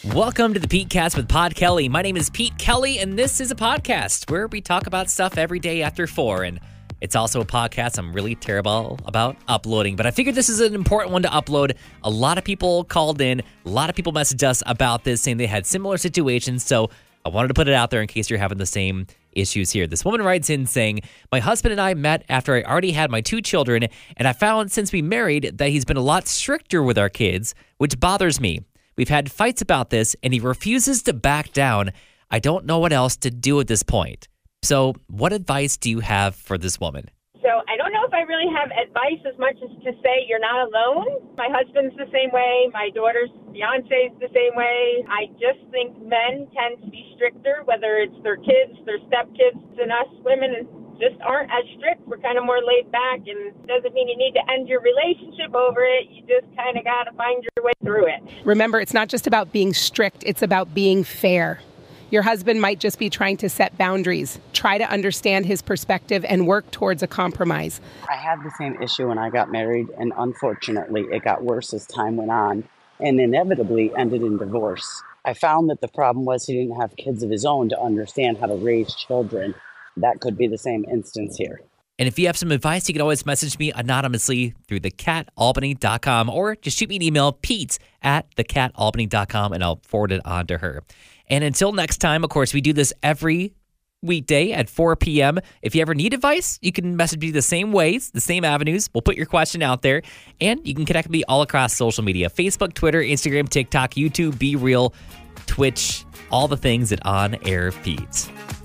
Welcome to the Pete Cast with Pod Kelly. My name is Pete Kelly, and this is a podcast where we talk about stuff every day after 4. And it's also a podcast I'm really terrible about uploading, but I figured this is an important one to upload. A lot of people called in, a lot of people messaged us about this, saying they had similar situations, so I wanted to put it out there in case you're having the same issues here. This woman writes in saying, my husband and I met after I already had my 2 children, and I found since we married that he's been a lot stricter with our kids, which bothers me. We've had fights about this, and he refuses to back down. I don't know what else to do at this point. So what advice do you have for this woman? So I don't know if I really have advice as much as to say you're not alone. My husband's the same way. My daughter's fiance's the same way. I just think men tend to be stricter, whether it's their kids, their stepkids, and us women just aren't as strict. We're kind of more laid back, and it doesn't mean you need to end your relationship over it. You just kind of got to find your way through it. Remember, it's not just about being strict. It's about being fair. Your husband might just be trying to set boundaries. Try to understand his perspective and work towards a compromise. I had the same issue when I got married, and unfortunately, it got worse as time went on and inevitably ended in divorce. I found that the problem was he didn't have kids of his own to understand how to raise children. That could be the same instance here. And if you have some advice, you can always message me anonymously through thecatalbany.com or just shoot me an email, pete@thecatalbany.com, and I'll forward it on to her. And until next time, of course, we do this every weekday at 4 p.m. If you ever need advice, you can message me the same ways, the same avenues. We'll put your question out there, and you can connect with me all across social media: Facebook, Twitter, Instagram, TikTok, YouTube, Be Real, Twitch, all the things at On Air Pete.